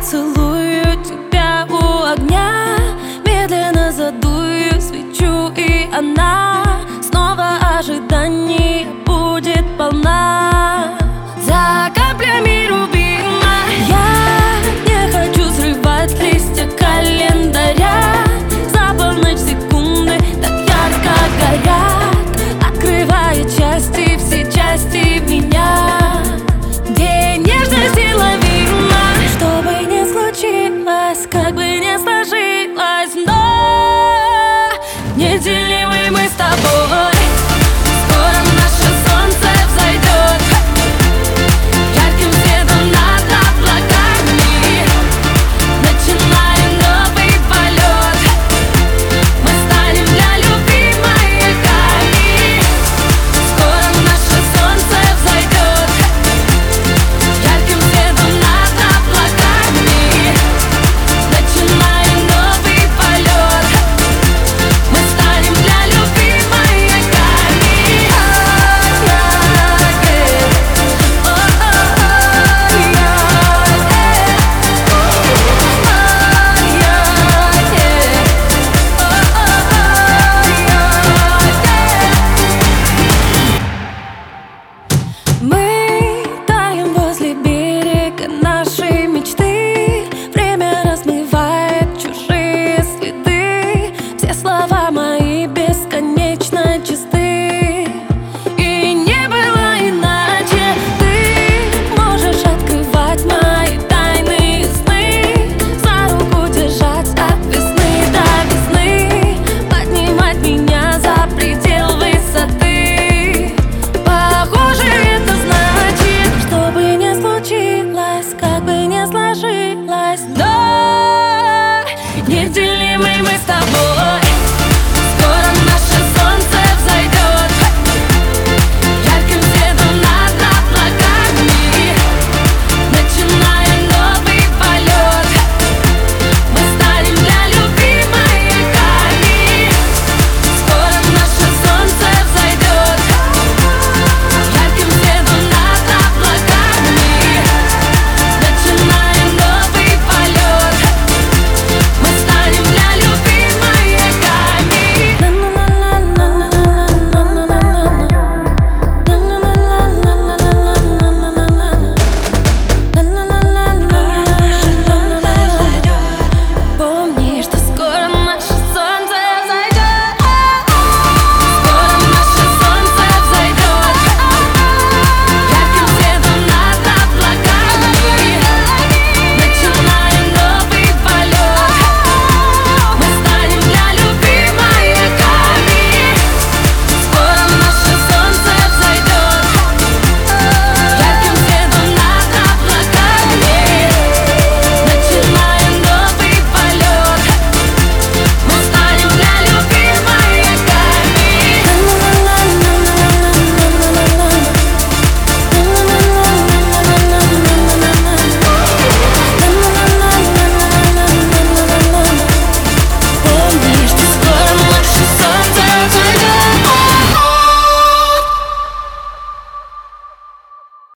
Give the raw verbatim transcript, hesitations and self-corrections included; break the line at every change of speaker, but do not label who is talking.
Поцелую тебя у огня, медленно задую свечу, и она снова ожидание будет полна. За каплями рубина я не хочу срывать листья календаря. За полночь секунды так ярко горят, открывая части, все части меня. День нежности лавина, что бы ни случилось, как бы ни сложилось, но неделимы мы с тобой.